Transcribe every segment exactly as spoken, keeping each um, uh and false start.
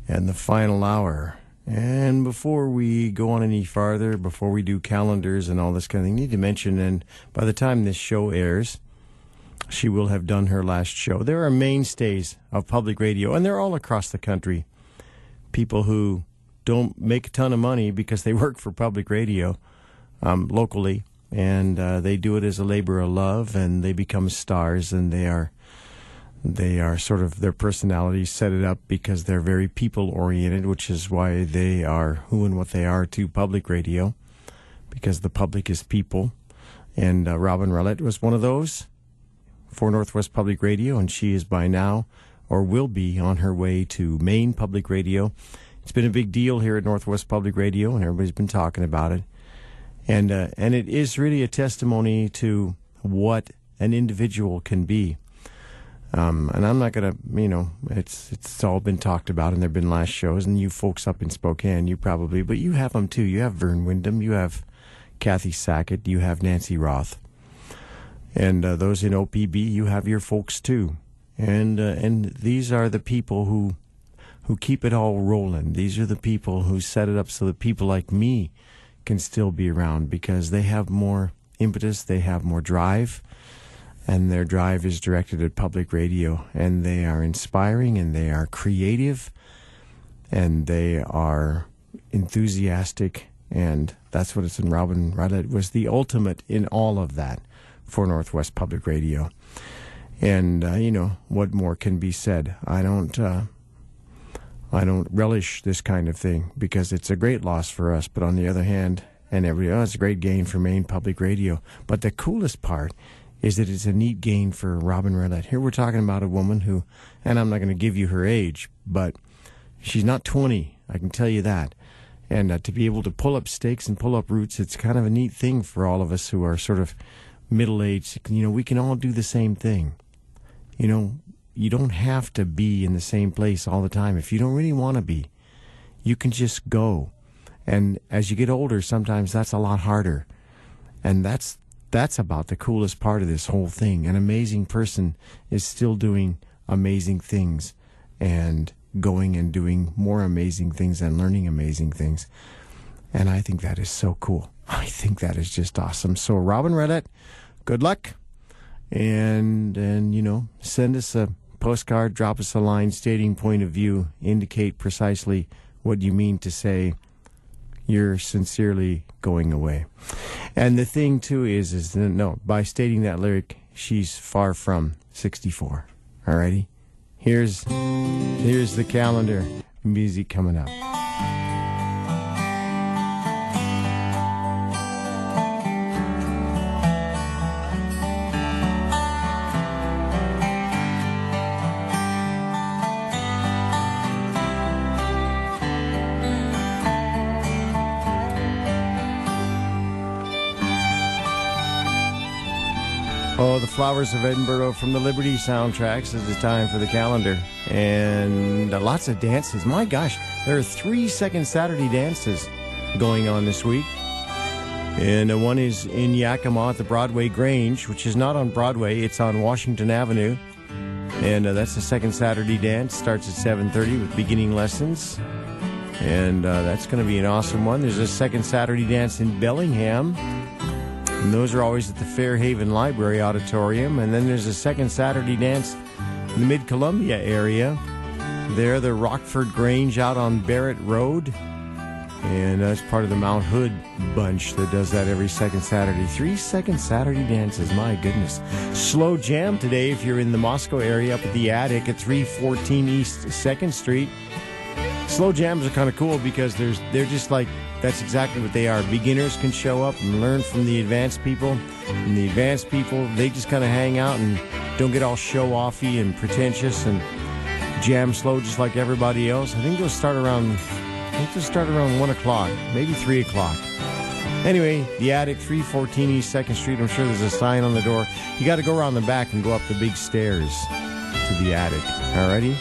and the final hour. And before we go on any farther, before we do calendars and all this kind of thing, I need to mention, and by the time this show airs, she will have done her last show. There are mainstays of public radio, and they're all across the country. People who don't make a ton of money because they work for public radio um, locally, and uh, they do it as a labor of love, and they become stars, and they are they are sort of, their personalities set it up because they're very people-oriented, which is why they are who and what they are to public radio, because the public is people. And uh, Robin Rowlett was one of those for Northwest Public Radio, and she is by now, or will be, on her way to Maine Public Radio. It's been a big deal here at Northwest Public Radio, and everybody's been talking about it. And uh, and it is really a testimony to what an individual can be. Um, and I'm not going to, you know, it's it's all been talked about, and there have been last shows, and you folks up in Spokane, you probably, but you have them too. You have Vern Wyndham, you have Kathy Sackett, you have Nancy Roth. And uh, those in O P B, you have your folks too. And uh, and these are the people who who keep it all rolling. These are the people who set it up so that people like me can still be around, because they have more impetus, they have more drive, and their drive is directed at public radio. And they are inspiring, and they are creative, and they are enthusiastic, and that's what it's in. Robin Rowlett was the ultimate in all of that for Northwest Public Radio. And, uh, you know, what more can be said? I don't... Uh, I don't relish this kind of thing because it's a great loss for us. But on the other hand, and every oh, it's a great gain for Maine Public Radio. But the coolest part is that it's a neat gain for Robin Rowlett. Here we're talking about a woman who, and I'm not going to give you her age, but she's not twenty, I can tell you that. And uh, to be able to pull up stakes and pull up roots, it's kind of a neat thing for all of us who are sort of middle-aged. You know, we can all do the same thing. You know, you don't have to be in the same place all the time. If you don't really want to be, you can just go. And as you get older, sometimes that's a lot harder. And that's that's about the coolest part of this whole thing. An amazing person is still doing amazing things and going and doing more amazing things and learning amazing things. And I think that is so cool. I think that is just awesome. So Robin Rowlett, good luck. And, and you know, send us a postcard, drop us a line stating point of view, indicate precisely what you mean to say you're sincerely going away. And the thing too is, is no, by stating that lyric, she's far from sixty-four. Alrighty? Here's, here's the calendar. Music coming up. Oh, the Flowers of Edinburgh from the Liberty soundtracks is the time for the calendar. And uh, lots of dances. My gosh, there are three Second Saturday dances going on this week. And uh, one is in Yakima at the Broadway Grange, which is not on Broadway, it's on Washington Avenue. And uh, that's the Second Saturday dance. Starts at seven thirty with beginning lessons. And uh, that's going to be an awesome one. There's a Second Saturday dance in Bellingham. And those are always at the Fairhaven Library Auditorium. And then there's a Second Saturday dance in the Mid-Columbia area. There, the Rockford Grange out on Barrett Road. And that's part of the Mount Hood bunch that does that every second Saturday. Three Second Saturday dances, my goodness. Slow Jam today if you're in the Moscow area up at the Attic at three fourteen East second Street. Slow Jams are kind of cool because there's they're just like, that's exactly what they are. Beginners can show up and learn from the advanced people. And the advanced people, they just kind of hang out and don't get all show-offy and pretentious and jam slow just like everybody else. I think they'll start around, I think they'll start around one o'clock, maybe three o'clock. Anyway, the Attic, three fourteen East second Street. I'm sure there's a sign on the door. You got to go around the back and go up the big stairs to the Attic. Alrighty?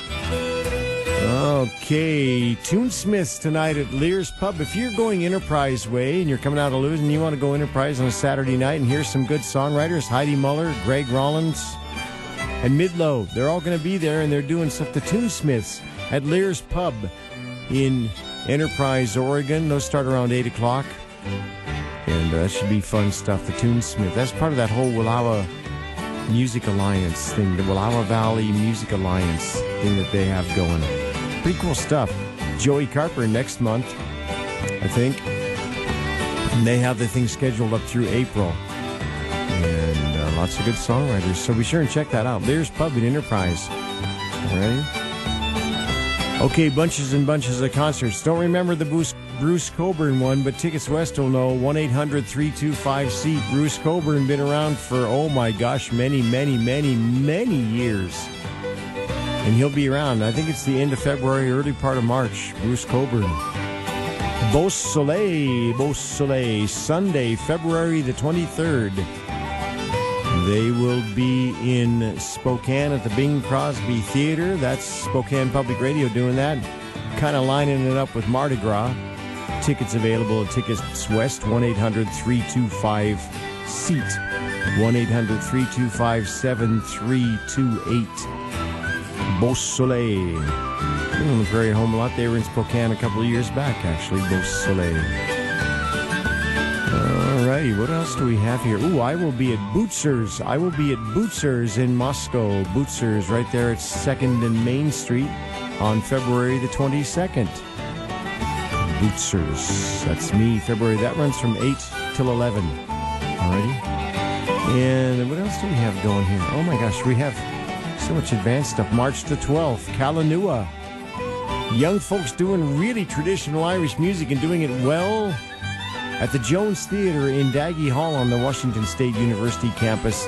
Okay, Toonsmiths tonight at Lear's Pub. If you're going Enterprise Way and you're coming out of Lewis and you want to go Enterprise on a Saturday night and hear some good songwriters, Heidi Muller, Greg Rollins, and Midlow, they're all going to be there and they're doing stuff. The Toonsmiths at Lear's Pub in Enterprise, Oregon. Those start around eight o'clock. And uh, that should be fun stuff. The Toonsmith. That's part of that whole Wallowa Music Alliance thing. The Wallowa Valley Music Alliance thing that they have going. Pretty cool stuff. Joey Carper next month, I think. And they have the thing scheduled up through April. And uh, lots of good songwriters. So be sure and check that out. There's Pub at Enterprise. All right. Okay, bunches and bunches of concerts. Don't remember the Bruce, Bruce Coburn one, but Tickets West will know. one eight hundred three two five seat. Bruce Coburn been around for, oh my gosh, many, many, many, many years. And he'll be around. I think it's the end of February, early part of March. Bruce Coburn. Beau Soleil, Beau Soleil, Sunday, February the twenty-third. They will be in Spokane at the Bing Crosby Theater. That's Spokane Public Radio doing that. Kind of lining it up with Mardi Gras. Tickets available at Tickets West, one eight hundred three two five seat. one eight hundred three two five seven three two eight. Beau Soleil. Been on the Prairie Home a lot. They were in Spokane a couple of years back, actually. Beau Soleil. Alrighty, what else do we have here? Ooh, I will be at Bootsers. I will be at Bootsers in Moscow. Bootsers right there at second and Main Street on February the twenty-second. Bootsers. That's me, February. That runs from eight till eleven. Alrighty. And what else do we have going here? Oh my gosh, we have so much advanced stuff. March the twelfth, Kalanua. Young folks doing really traditional Irish music and doing it well at the Jones Theater in Daggy Hall on the Washington State University campus.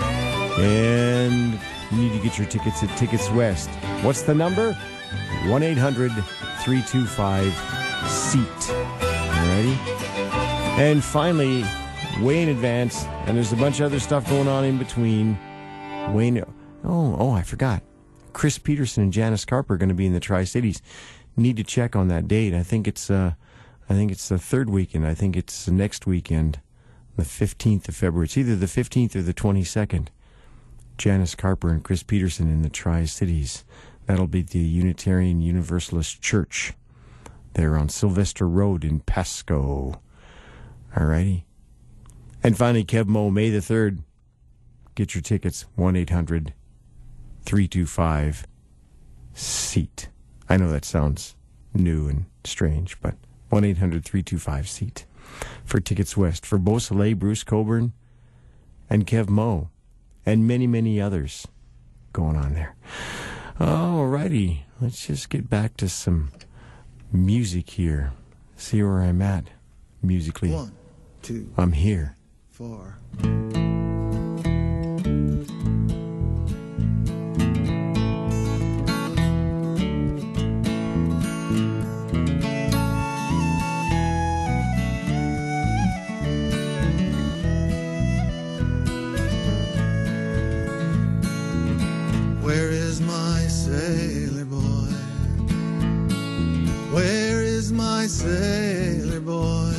And you need to get your tickets at Tickets West. What's the number? one eight hundred three two five seat. Alrighty? And finally, way in advance, and there's a bunch of other stuff going on in between. Wayne, oh, oh, I forgot. Chris Peterson and Janice Carper are going to be in the Tri-Cities. Need to check on that date. I think it's uh, I think it's the third weekend. I think it's the next weekend, the fifteenth of February. It's either the fifteenth or the twenty-second. Janice Carper and Chris Peterson in the Tri-Cities. That'll be the Unitarian Universalist Church. They're on Sylvester Road in Pasco. Alrighty. And finally, Kev Mo, May the third. Get your tickets, one eight hundred three two five seat. I know that sounds new and strange, but one eight hundred three two five seat for Tickets West. For Beau Soleil, Bruce Coburn, and Kev Mo, and many, many others going on there. Alrighty, let's just get back to some music here. See where I'm at musically. One, two, I'm here. Four. Where is my sailor boy? Where is my sailor boy?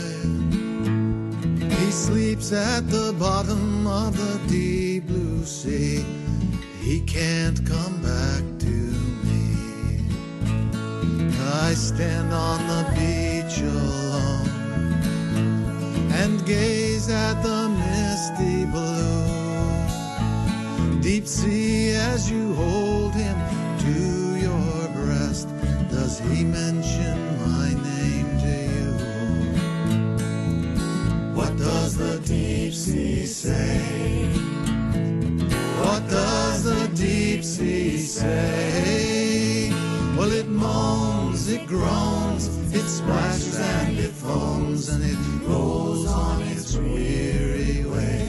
He sleeps at the bottom of the deep blue sea. He can't come back to me. I stand on the beach alone and gaze at the misty blue. Deep sea, as you hold him to your breast, does he mention my name to you? What does the deep sea say? What does the deep sea say? Well, it moans, it groans, it splashes and it foams, and it rolls on its weary way.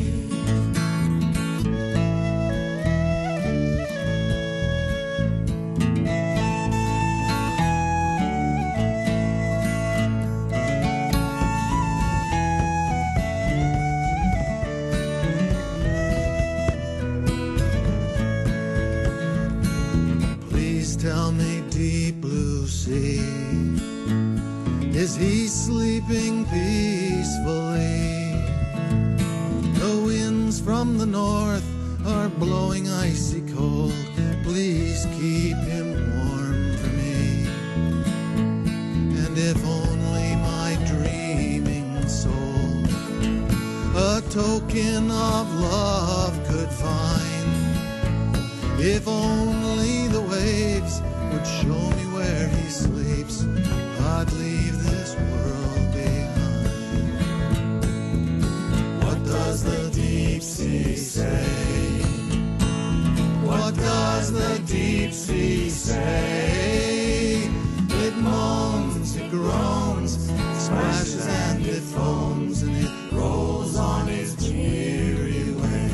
Tell me, deep blue sea, is he sleeping peacefully? The winds from the north are blowing icy cold. Please keep him warm for me. token of love could find. If only the waves would show me where he sleeps, I'd leave this world behind. What does the deep sea say? What does the deep sea say? It moans, it groans, it splashes and it foams, and it rolls on its weary way.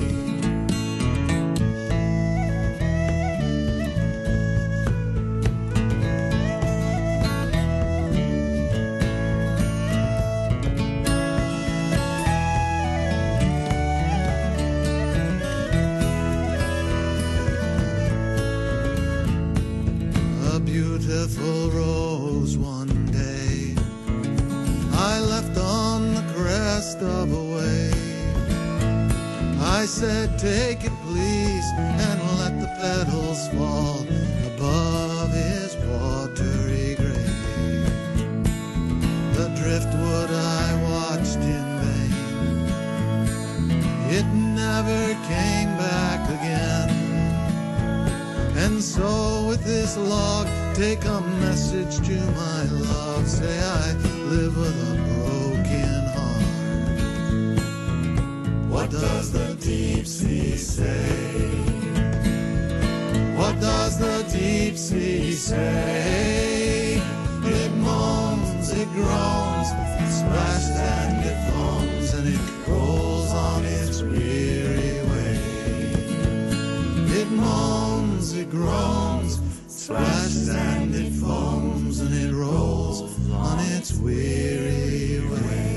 Beautiful rose one day I left on the crest of a wave. I said, take it please, and let the petals fall above his watery grave. The driftwood I watched in vain, it never came back again. And so with this log, take a message to my love. Say I live with a broken heart. What does the deep sea say? What does the deep sea say? It moans, it groans, it splashes and it foams, and it rolls on its weary way. It moans, it groans, splashes and it foams, and it rolls on its weary way.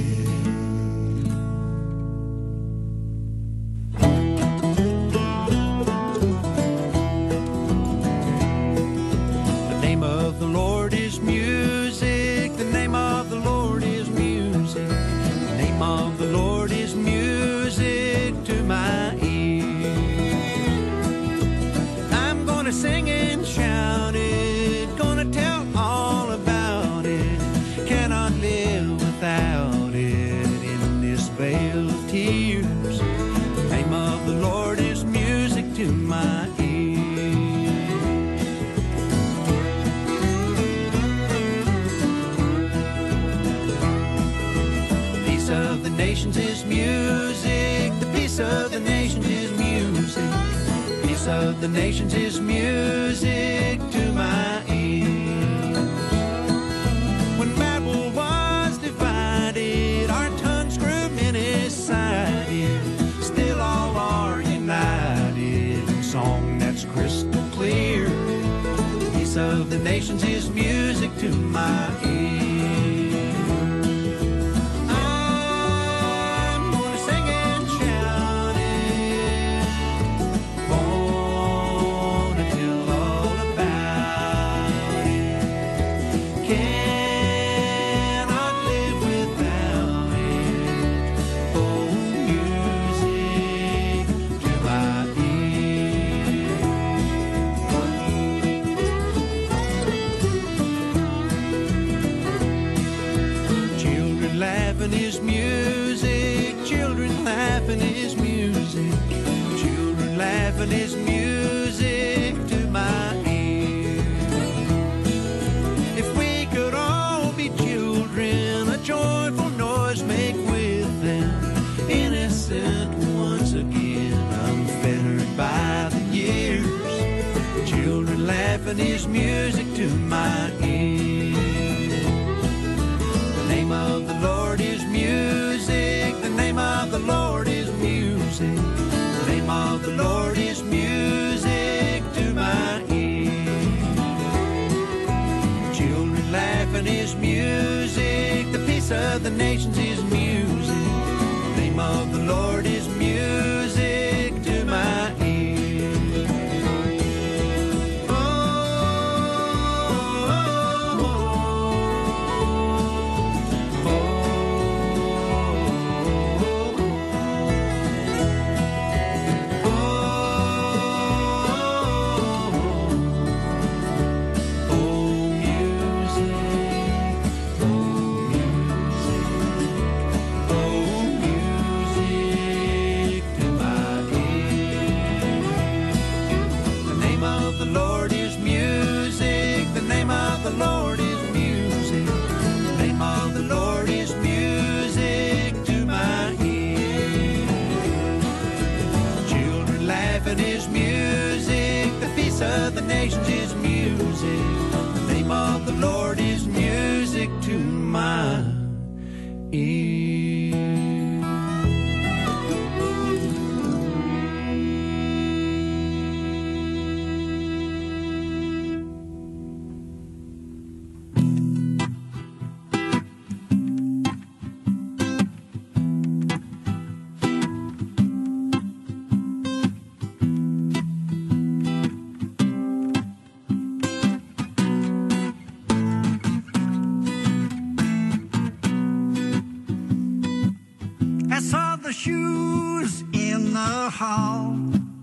The name of the Lord is music. The name of the Lord is music. The name of the Lord is music to my ear. I'm gonna sing and shout it, gonna tell all about it. Cannot live without it in this vale of tears. The name of the Lord is music to my ear. The peace of the nations is music. The peace of the nations is music. Peace of the nations is music to my ears. When Babel was divided, our tongues grew many-sided. Still all are united in song that's crystal clear. Peace of the nations is music to my ears. Is music, children laughing is music, children laughing is music to my ear. If we could all be children, a joyful noise make with them, innocent once again, unfettered by the years. Children laughing is music to my ear. The name of the Lord is music. The name of the Lord is music. The name of the Lord is music to my ear. Children laughing is music. The peace of the nations is music. The name of the Lord is music to my ear. Music. shoes in the hall.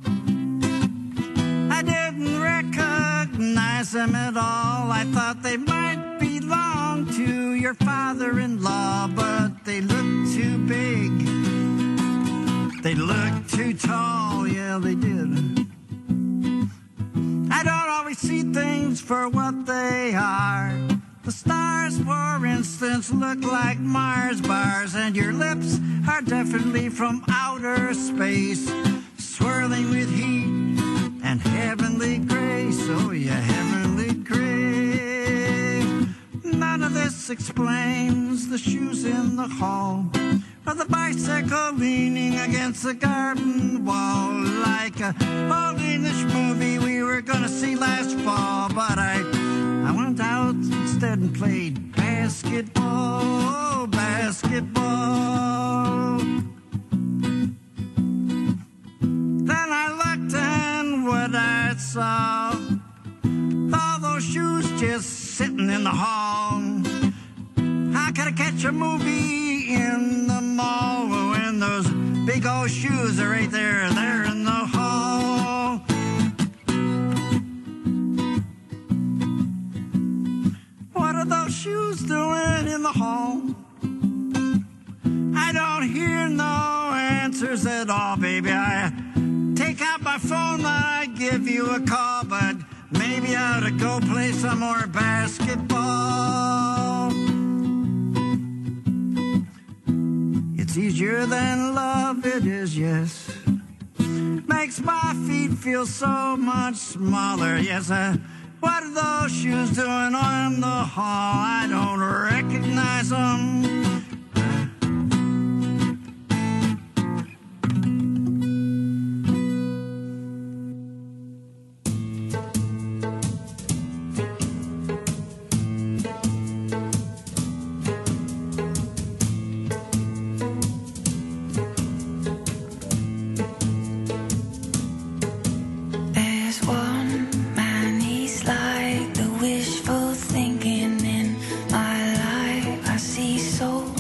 I didn't recognize them at all. I thought they might belong to your father-in-law, but they looked too big. They looked too tall, yeah, they did. I don't always see things for what they are. The stars, for instance, look like Mars bars, and your lips are definitely from outer space, swirling with heat and heavenly grace. Oh, yeah, heavenly grace. None of this explains the shoes in the hall, or the bicycle leaning against the garden wall, like a old English movie we were gonna see last fall. But I, I went out instead and played basketball, basketball. Then I looked and what I saw, all those shoes just sitting in the hall. How could I catch a movie in the mall when those big old shoes are right there, there in the hall? What are those shoes doing in the hall? I don't hear no answers at all, baby. I take out my phone, I give you a call, but maybe I ought to go play some more basketball. It's easier than love, it is, yes. Makes my feet feel so much smaller, yes. Uh, what are those shoes doing on the hall? I don't recognize them. Wishful thinking in my life, I see so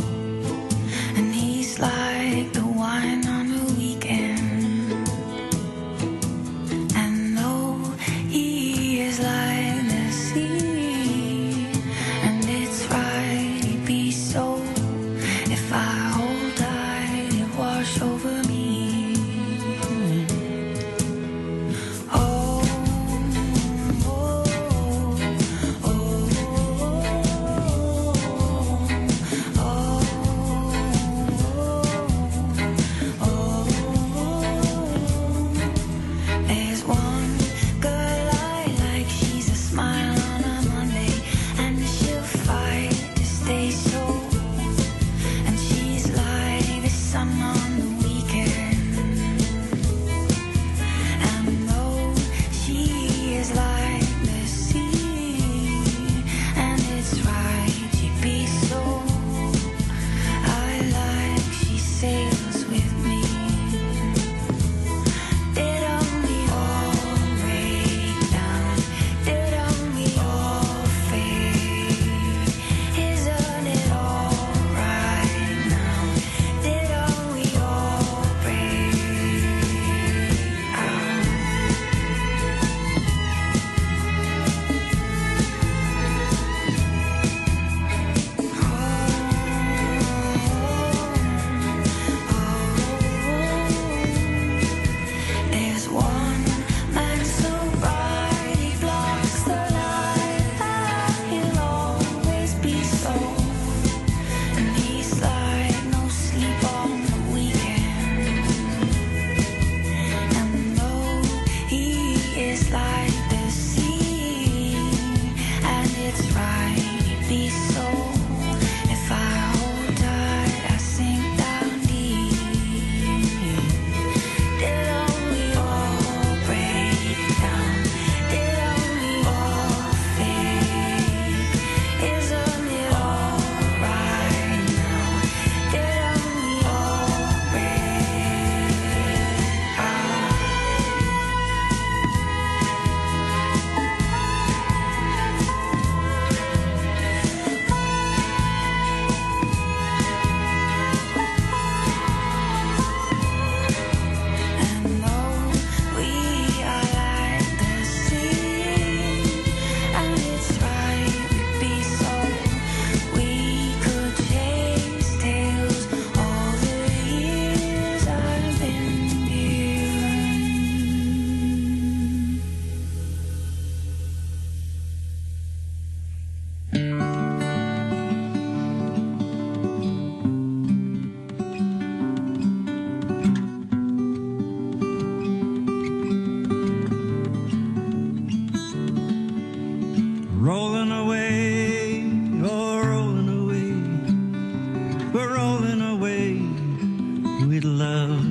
away, oh, rolling away. We're rolling away with love.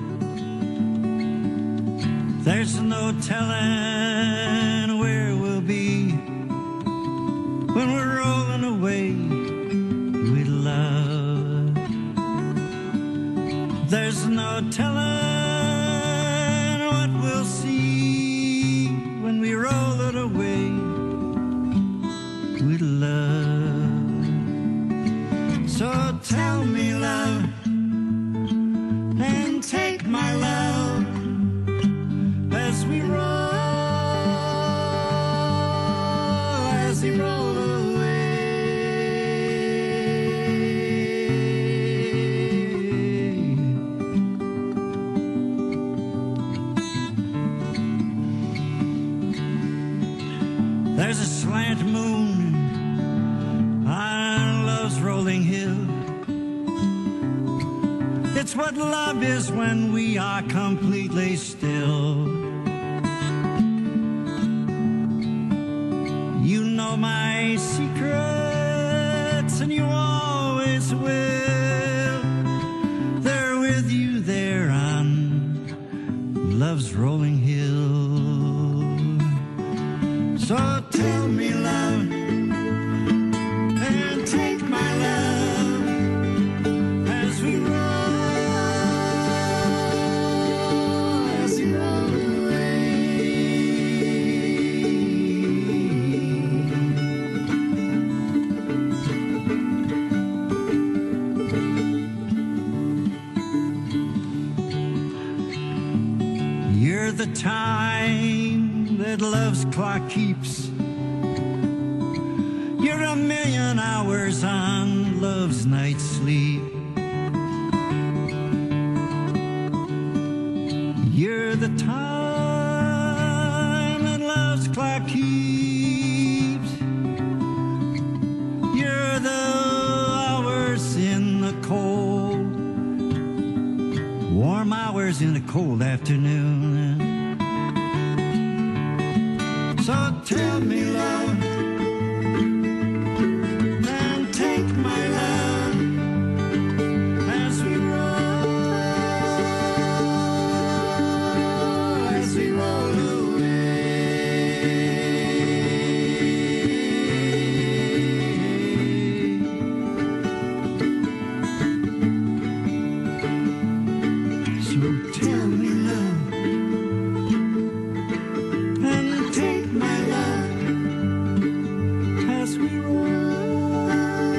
There's no telling where we'll be when we're rolling away with love. There's no telling what we'll see when we roll it away with love. So tell me, love, and take my love as we roll, as we roll away. There's a slant moon on love's rolling hill. It's what love is when we are completely still. You know my secrets, and you always will. They're with you there on love's rolling hill. So tell me, love, and take my love as we roll, as we roll away. You're the time that love's clock keeps. You're a million hours on love's night sleep. You're the time that love's clock keeps. You're the hours in the cold, warm hours in the cold afternoon. So tell me, love, and take my love as we roll, as we roll away. So tell me, love, and take my love as we roll,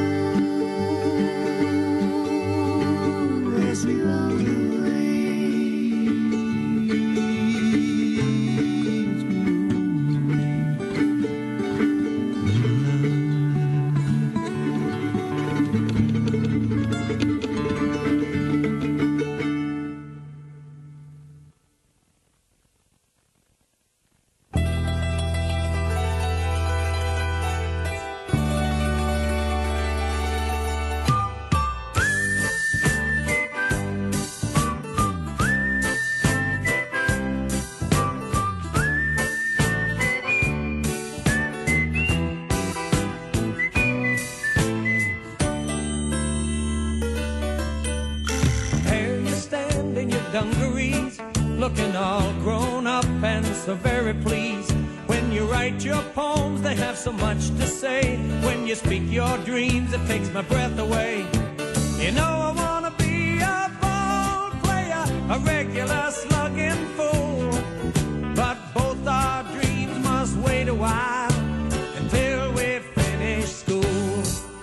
as we roll away. Dungarees, looking all grown up and so very pleased. When you write your poems, they have so much to say. When you speak your dreams, it takes my breath away. You know I wanna be a ball player, a regular slugging fool, but both our dreams must wait a while until we finish school.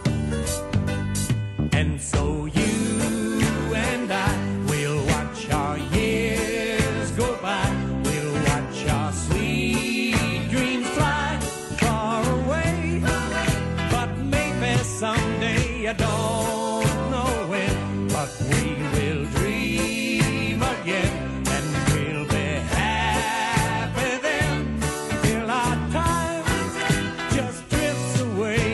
And so you and I, our years go by, we'll watch our sweet dreams fly far away. But maybe someday, I don't know when, but we will dream again, and we'll be happy then, till our time just drifts away.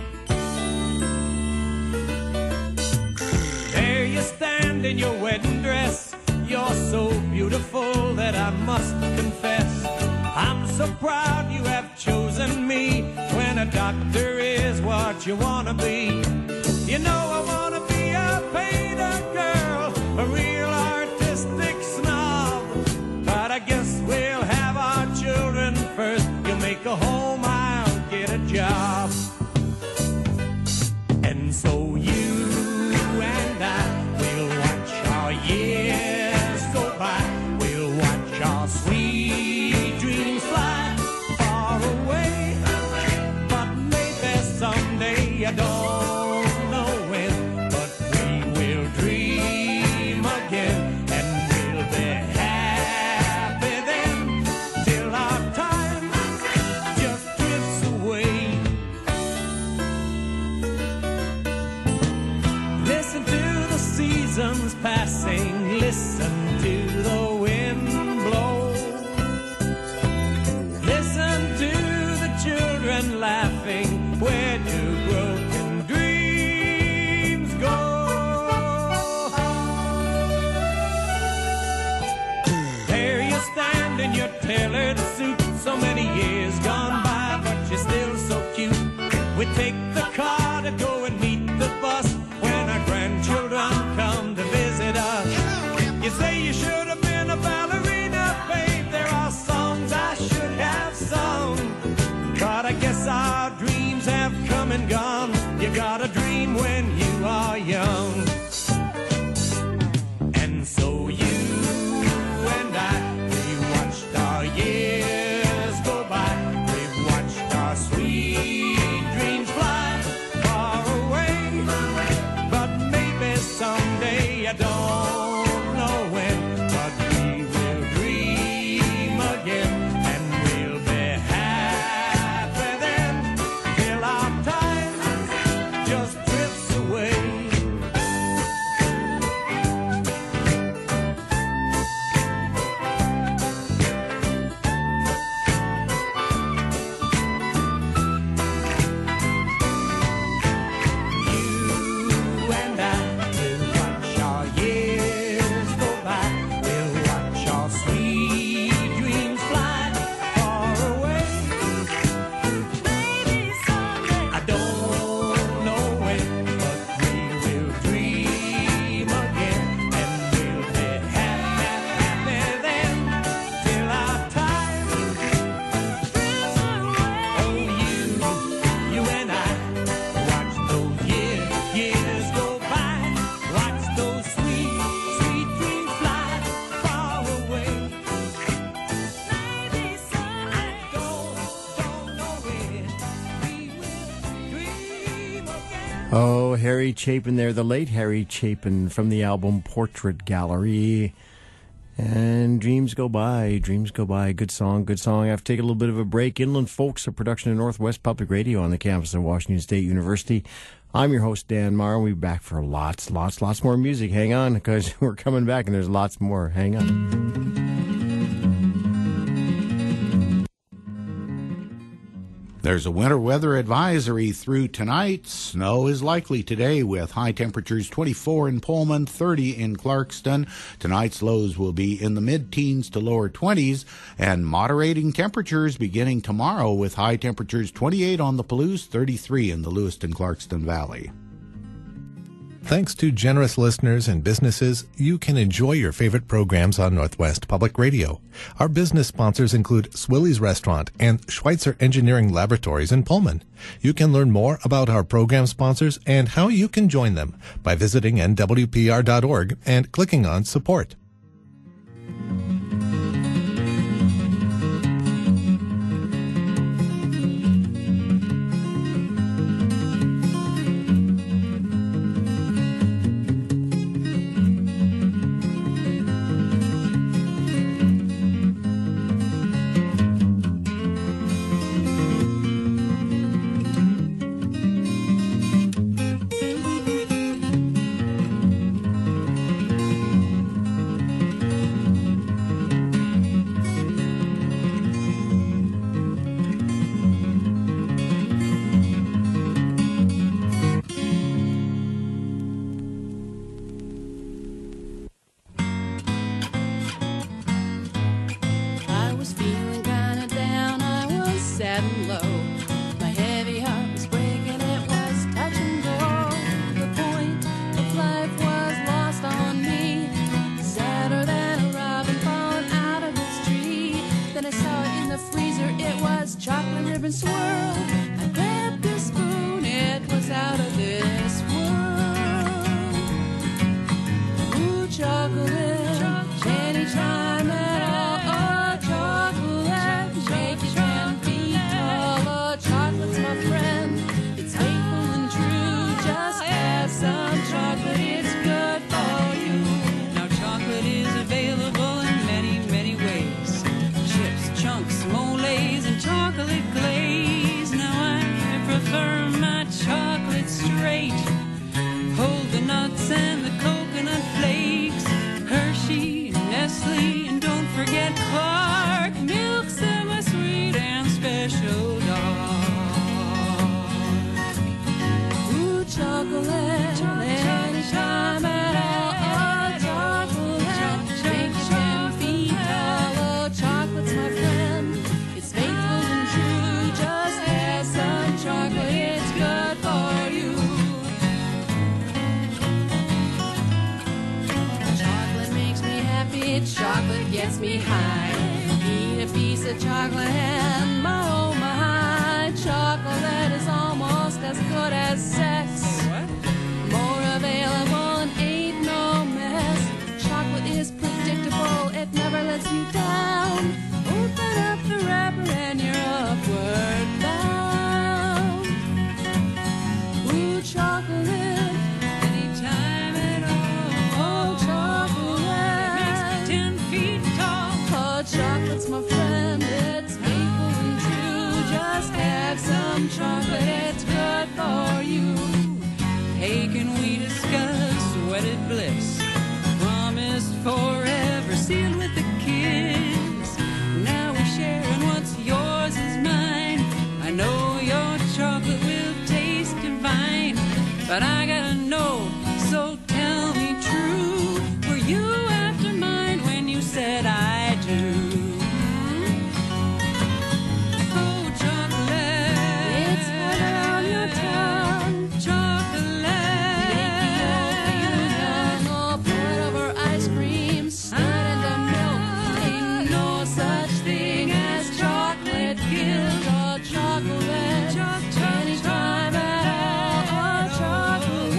There you stand in your wedding dress. You're so beautiful that I must confess, I'm so proud you have chosen me. When a dark doctor is what you wanna be. You know I wanna be a painter girl, a real artistic snob. But I guess we'll have our children first. You make a home, I'll get a job. And so you and I will watch our years go by. We'll watch our sweet dreams fly far away. But maybe someday, I don't know when, but we will dream again. And we'll be happy then till our time just drifts away. Listen to the seasons passing, listen to the wind blow. Listen to the children laughing, where do broken dreams go? There you stand in your tailored suit, so many years gone by, but you're still so cute. We take the car to go and meet the bus when our grandchildren come to visit us. You say you should have been a ballerina, babe. There are songs I should have sung, but I guess our dreams have come and gone. You gotta dream when you are young. And so you and I, we watched our years go by. We've watched our sweet dreams fly far away. But maybe someday, I don't know when, but we will dream again. And we'll be happy then till our time just drifts away. You and I will watch our years go by. We'll watch our sweet dreams fly far away. Maybe someday, I don't know when, but we will dream again. And we'll be happy, happy then till our time drifts away. Oh, you, you and I, watch those years, years go by. Watch those sweet, sweet dreams fly far away. Maybe someday, I don't, don't know when, we will dream again. Oh, Harry Chapin there, the late Harry Chapin from the album Portrait Gallery. And Dreams Go By, Dreams Go By. Good song, good song. I have to take a little bit of a break. Inland Folks, a production of Northwest Public Radio on the campus of Washington State University. I'm your host, Dan Marr. We'll be back for lots, lots, lots more music. Hang on, because we're coming back and there's lots more. Hang on. There's a winter weather advisory through tonight. Snow is likely today with high temperatures twenty-four in Pullman, thirty in Clarkston. Tonight's lows will be in the mid-teens to lower twenties, and moderating temperatures beginning tomorrow with high temperatures twenty-eight on the Palouse, thirty-three in the Lewiston-Clarkston Valley. Thanks to generous listeners and businesses, you can enjoy your favorite programs on Northwest Public Radio. Our business sponsors include Swilly's Restaurant and Schweitzer Engineering Laboratories in Pullman. You can learn more about our program sponsors and how you can join them by visiting N W P R dot org and clicking on Support. nuts and the coconut flakes, Hershey, Nestle, and don't forget Clark. Milk's in my sweet and special dark. Ooh, chocolate, anytime at all. Oh, chocolate, makes ten feet tall. Oh, chocolate's my friend. It's faithful and true. Just have some chocolate. It's good for you. Chocolate makes me happy. Chocolate gets me high. Eat a piece of chocolate and my oh my. Chocolate is almost as good as sex. More available and ain't no mess. Chocolate is predictable, it never lets you down. Open up the wrapper and you're upward bound. Ooh, chocolate, Anytime at all. oh, chocolate. Makes me ten feet tall. Oh, chocolate's my friend, it's faithful and true. Just have some chocolate, it's good for you. Hey, can we discuss wedded bliss? Promised forever, sealed with a kiss. Now we're sharing what's yours is mine. I know your chocolate will taste divine, but I gotta know, so tell me true. Were you after mine when you said I do? Oh, chocolate, It's heaven on your tongue. chocolate. Oh, pour it over ice cream, stir it into milk. Ain't no such thing as chocolate guilt. Oh, chocolate, anytime at all. Oh, chocolate.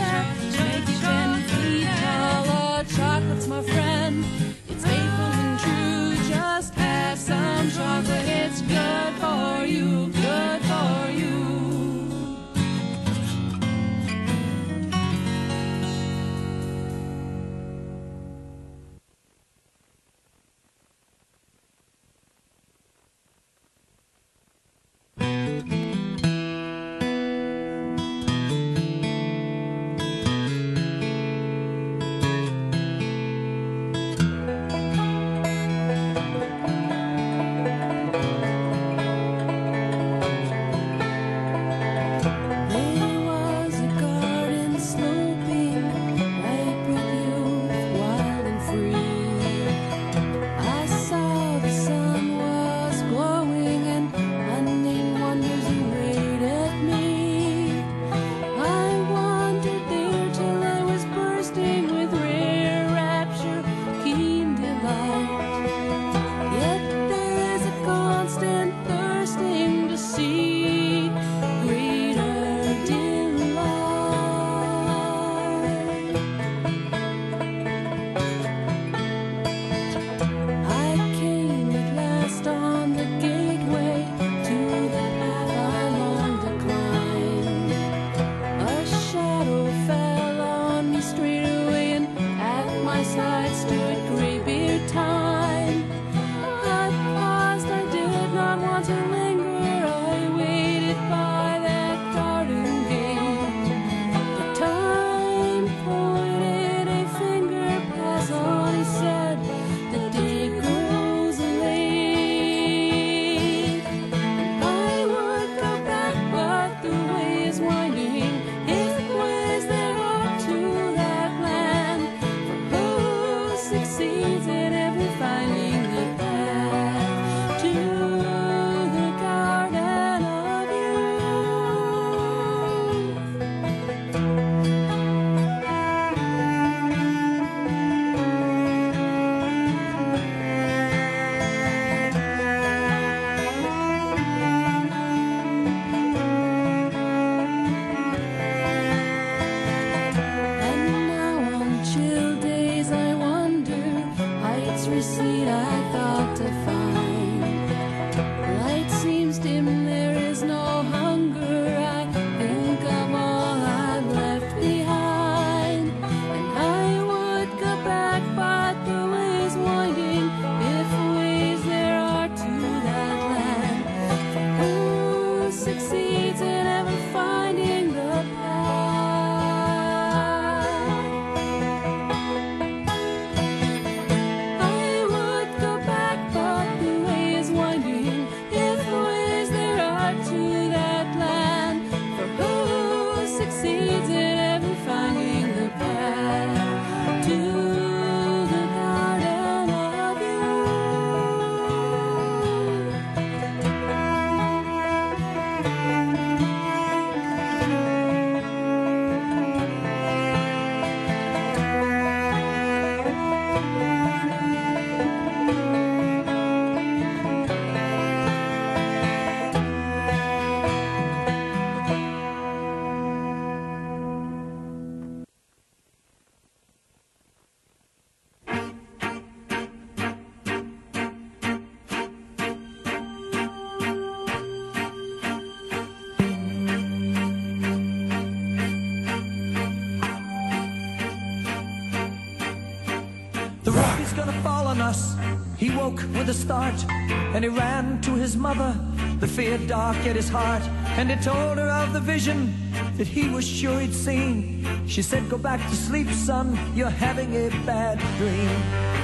fallen us. He woke with a start, and he ran to his mother. The fear dark at his heart, and he told her of the vision that he was sure he'd seen. She said, go back to sleep, son, you're having a bad dream.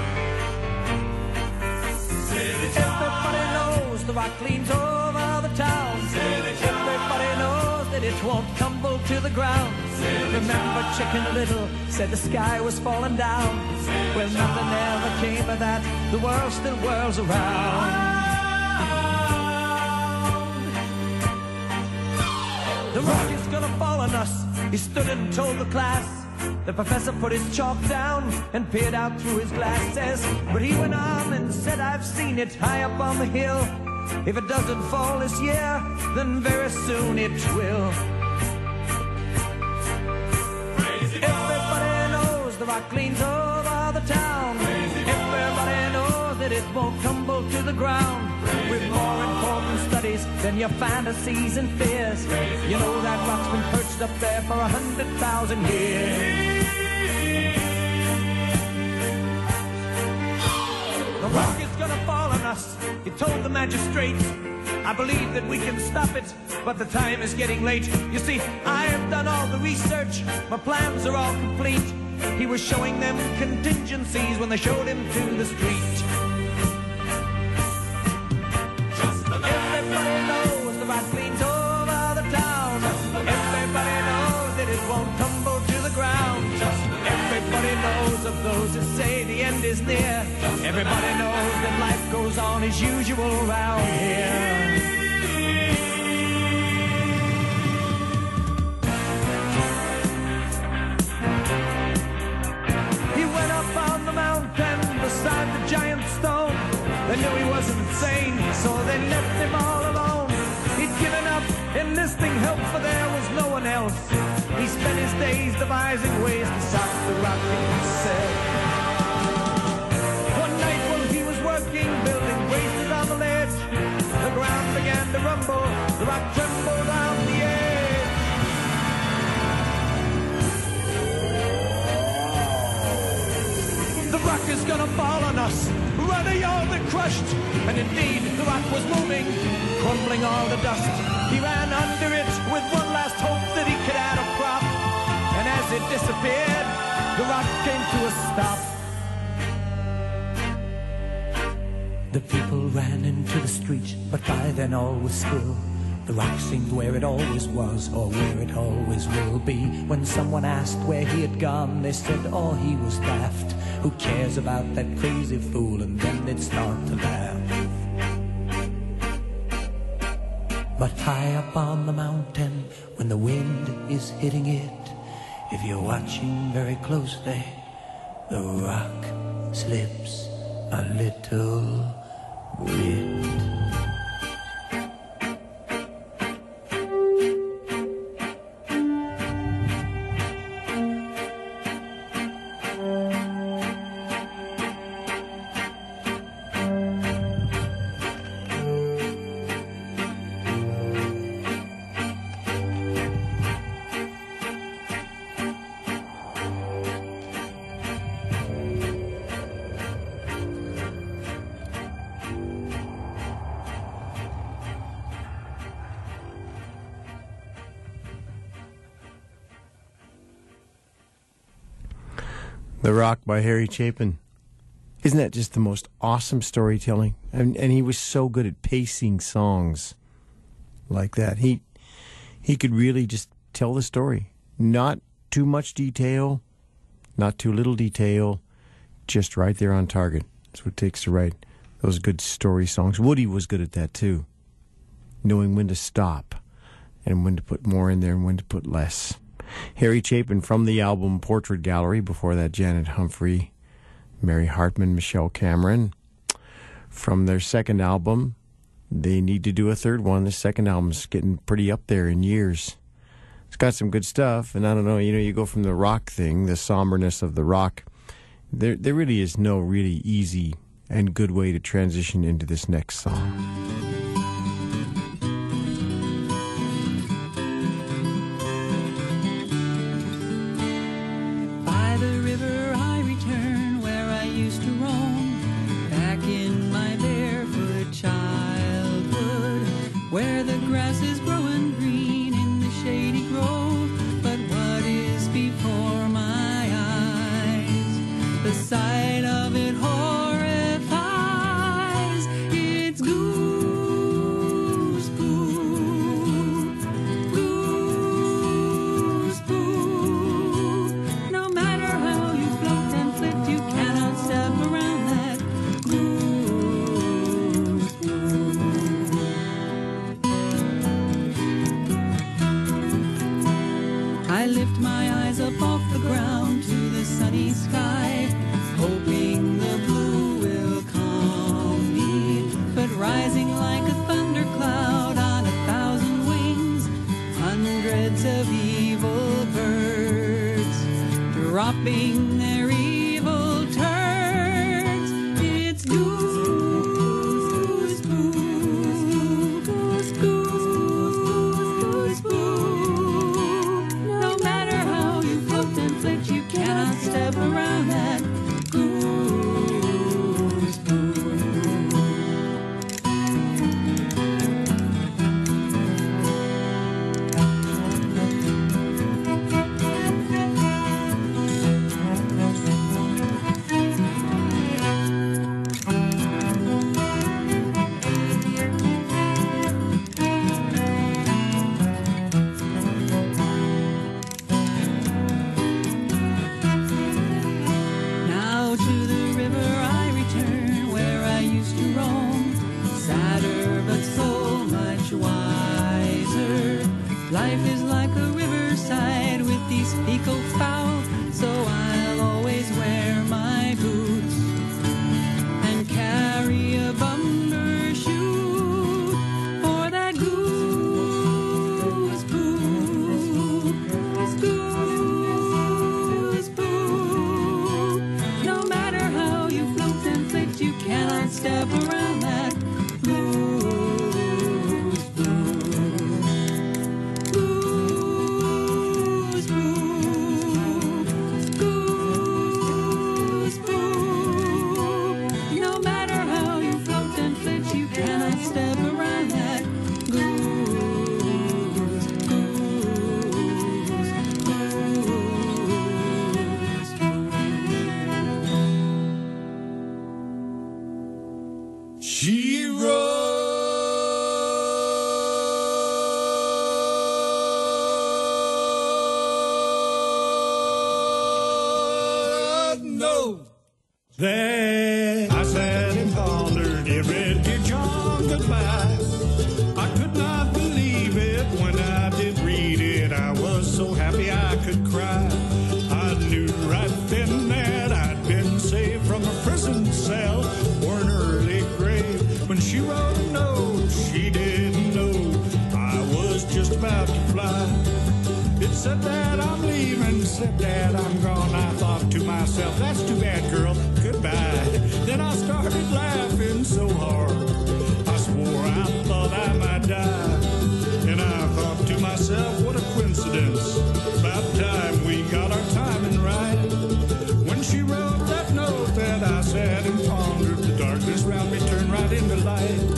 Everybody knows the rock leans over the town. Everybody knows that it won't tumble to the ground. Remember Chicken Little said the sky was falling down. Well, nothing ever came of that. The world still whirls around. The rock is gonna fall on us. He stood and told the class. The professor put his chalk down and peered out through his glasses. But he went on and said, I've seen it high up on the hill. If it doesn't fall this year, then very soon it will. Everybody knows the rock leans over the town. Everybody knows that it won't tumble to the ground. With more important studies than your fantasies and fears, you know that rock's been perched up there for a hundred thousand years. The rock is gonna fall on us, he told the magistrates. I believe that we can stop it, but the time is getting late. You see, I have done all the research, my plans are all complete. He was showing them contingencies when they showed him to the street. Everybody knows the rock leans over the town. Everybody knows that it won't tumble to the ground. Everybody knows of those that say the end is near. Everybody knows that life goes on as usual around here. He went up on the mountain beside the giant stone. They knew he wasn't sane, so they left him all alone. He'd given up enlisting help, for there was no one else. He spent his days devising ways to stop the rock himself. One night while he was working, building braces on the ledge, the ground began to rumble, the rock trembled on the edge. The rock is gonna fall on us. Run a yard that crushed, and indeed the rock was moving, crumbling all the dust. He ran under it with one last hope that he could add a crop. And as it disappeared, the rock came to a stop. The people ran into the street, but by then all was still. The rock seemed where it always was, or where it always will be. When someone asked where he had gone, they said, oh, he was daft. Who cares about that crazy fool? And then they'd start to laugh. But high up on the mountain, when the wind is hitting it, if you're watching very closely, the rock slips a little bit. The Rock by Harry Chapin. Isn't that just the most awesome storytelling? And, and he was so good at pacing songs like that. He he could really just tell the story. Not too much detail, not too little detail, just right there on target. That's what it takes to write those good story songs. Woody was good at that too, knowing when to stop and when to put more in there and when to put less. Harry Chapin from the album Portrait Gallery. Before that, Janet Humphrey, Mary Hartman, Michelle Cameron. From their second album, they need to do a third one. The second album's getting pretty up there in years. It's got some good stuff, and I don't know, you know, you go from the rock thing, the somberness of the rock. There, there really is no really easy and good way to transition into this next song. By the river I return where I used to roam. lift my eyes up off the ground to the sunny sky, hoping the blue will calm me. But rising like a thundercloud on a thousand wings, hundreds of evil birds dropping their evil turds. It's goose, goose, goose, goose, goose. No matter how you float and flit, you cannot step around that goose, goose. Now to the river I return, where I used to roam, sadder but so much wiser. Life is like a riverside with these fecal fowl, so I'll always wear my boots and carry a bumper shoe for that goose poo, goose poo. No matter how you float and flit, you cannot step around that goose poo. Goose poo, goose poo. No matter how you float and flit, you cannot step around that goose, goose, goose. She wrote no. Then I sat and pondered, it read Dear John goodbye. I could not believe it when I did read it. I was so happy I could cry. I knew right then that I'd been saved from a prison cell or an early grave. When she wrote a note, she didn't know I was just about to fly. It said that I'm leaving, said that I'm gone. I thought to myself, that's too bad, girl, goodbye. Then I started laughing so hard, I swore I thought I might die. And I thought to myself, what a coincidence, about time we got our timing right. When she wrote that note that I sat and pondered, the darkness round me turned right into light.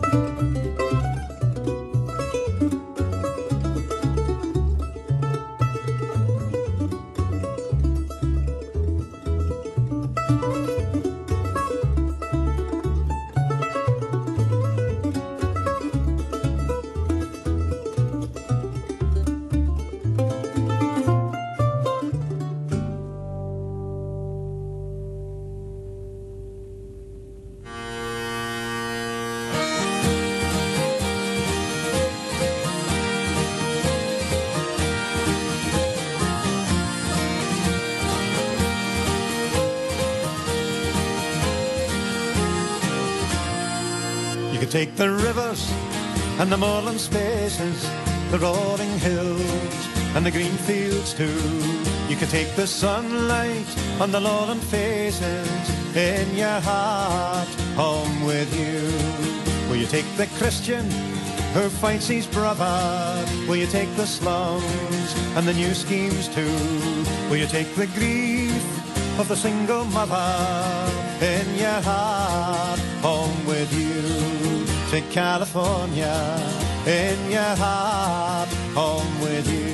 Take the rivers and the moorland spaces, the rolling hills and the green fields too. You can take the sunlight on the lowland faces in your heart home with you. Will you take the Christian who fights his brother? Will you take the slums and the new schemes too? Will you take the grief of the single mother in your heart home with you? To California in your heart home with you.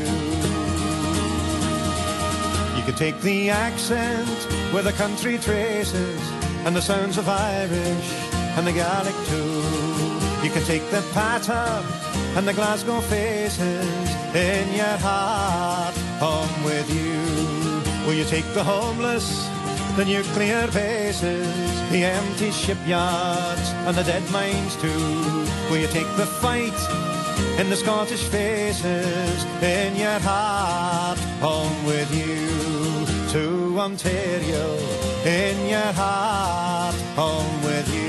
You could take the accent where the country traces and the sounds of Irish and the Gaelic too. You can take the patter and the Glasgow faces in your heart home with you. Will you take the homeless, the nuclear bases, the empty shipyards and the dead mines too? Will you take the fight in the Scottish faces in your heart home with you? To Ontario in your heart home with you.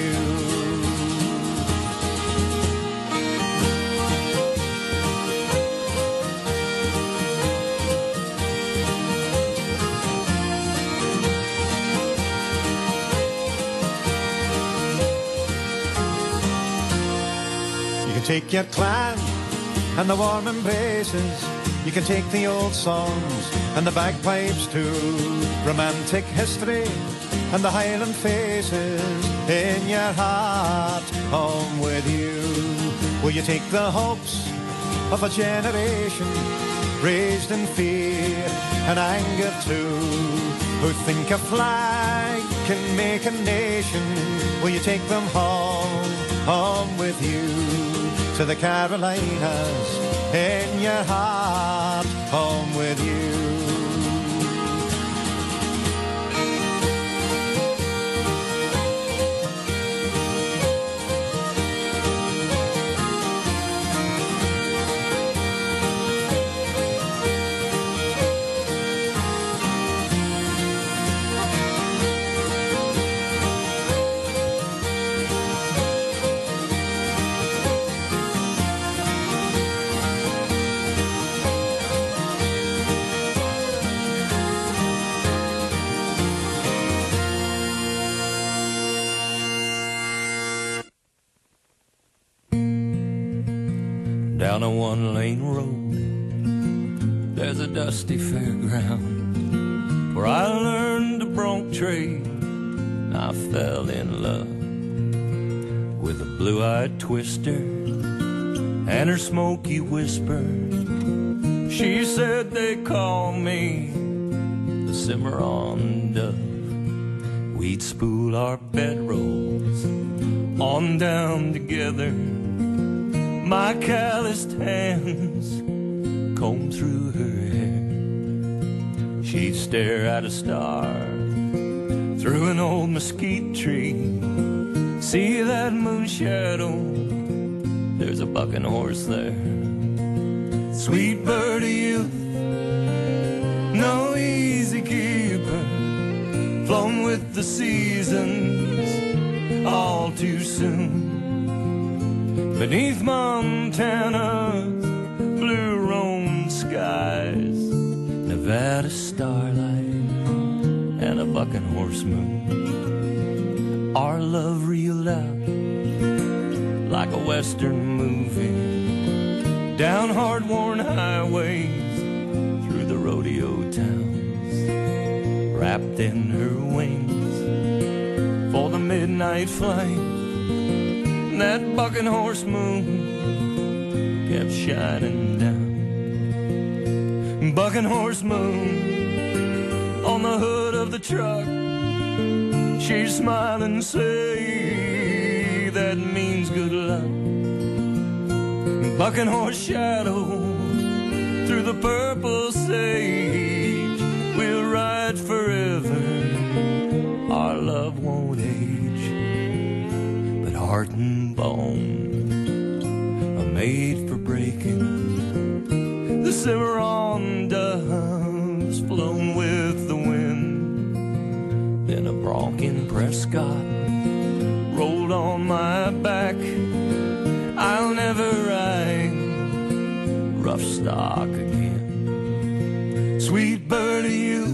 Take your clan and the warm embraces. You can take the old songs and the bagpipes too. Romantic history and the Highland faces in your heart home with you. Will you take the hopes of a generation raised in fear and anger too, who think a flag can make a nation? Will you take them home, home with you? To the Carolinas in your heart home with you. Down a one-lane road, there's a dusty fairground where I learned to bronc trade. I fell in love with a blue-eyed twister and her smoky whisper. She said they call me the Cimarron Dove. We'd spool our bedrolls on down together. My calloused hands comb through her hair. She'd stare at a star through an old mesquite tree. See that moon shadow? There's a bucking horse there. Sweet bird of youth, no easy keeper, flown with the seasons all too soon. Beneath Montana's blue roan skies, Nevada starlight and a bucking horse moon. Our love reeled out like a western movie, down hard-worn highways, through the rodeo towns, wrapped in her wings for the midnight flight. and that bucking horse moon kept shining down. Bucking horse moon on the hood of the truck, she'd smile and say, that means good luck. Bucking horse shadow through the purple sage, we'll ride forever, our love won't age. But heart and bone are made for breaking. The Cimarron doves flown with the wind. Then a bronc Prescott rolled on my back. I'll never ride rough stock again. Sweet bird of youth,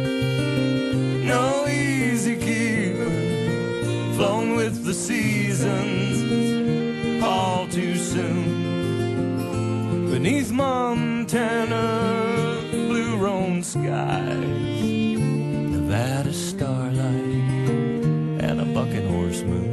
no easy keeper, flown with the seasons all too soon. Beneath Montana blue roan skies, Nevada starlight and a bucking horse moon.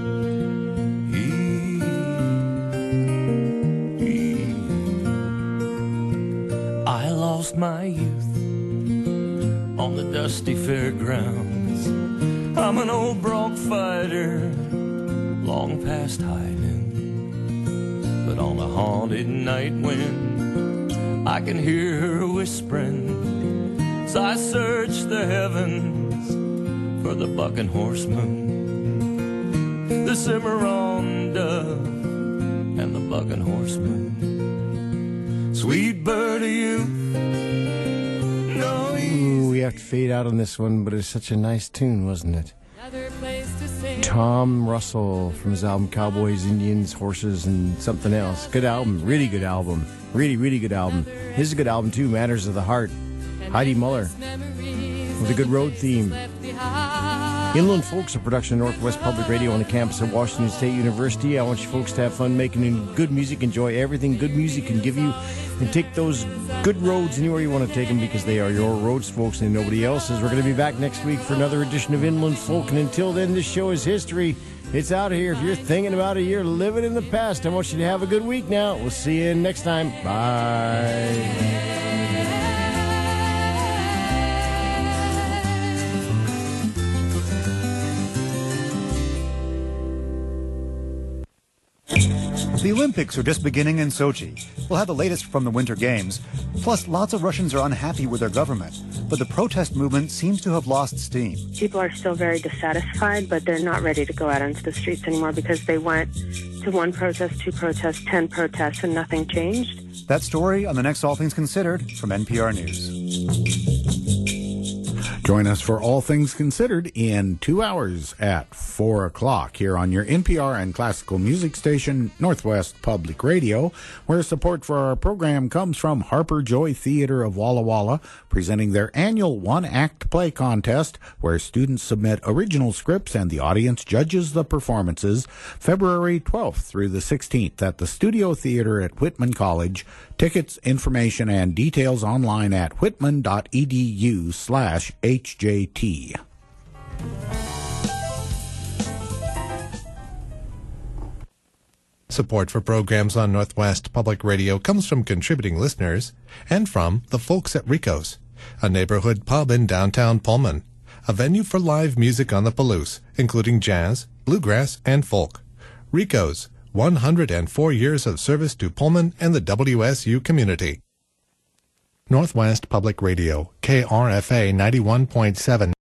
I lost my youth on the dusty fairgrounds. I'm an old bronc fighter, long past high noon. But on a haunted night when I can hear her whispering, as I search the heavens for the bucking horse moon, the Cimarron dove and the bucking horse moon. Sweet bird of youth, no Ooh, we have to fade out on this one, but it's such a nice tune, wasn't it? Tom Russell from his album Cowboys, Indians, Horses, and something else. Good album, really good album. Really, really good album. This is a good album too, Matters of the Heart. Heidi Muller with a good road theme. Inland Folks, a production of Northwest Public Radio on the campus of Washington State University. I want you folks to have fun making good music, enjoy everything good music can give you, and take those good roads anywhere you want to take them, because they are your roads, folks, and nobody else's. We're going to be back next week for another edition of Inland Folk, and until then, this show is history. It's out of here. If you're thinking about it, you're living in the past. I want you to have a good week now. We'll see you next time. Bye. The Olympics are just beginning in Sochi. We'll have the latest from the Winter Games. Plus, lots of Russians are unhappy with their government. But the protest movement seems to have lost steam. People are still very dissatisfied, but they're not ready to go out into the streets anymore because they went to one protest, two protests, ten protests, and nothing changed. That story on the next All Things Considered from N P R News. Join us for All Things Considered in two hours at four o'clock here on your N P R and classical music station, Northwest Public Radio, where support for our program comes from Harper Joy Theater of Walla Walla, presenting their annual one-act play contest, where students submit original scripts and the audience judges the performances, February twelfth through the sixteenth at the Studio Theater at Whitman College. Tickets, information, and details online at whitman.edu slash HJT. Support for programs on Northwest Public Radio comes from contributing listeners and from the folks at Rico's, a neighborhood pub in downtown Pullman, a venue for live music on the Palouse, including jazz, bluegrass, and folk. Rico's, one hundred four years of service to Pullman and the W S U community. Northwest Public Radio, K R F A ninety-one point seven.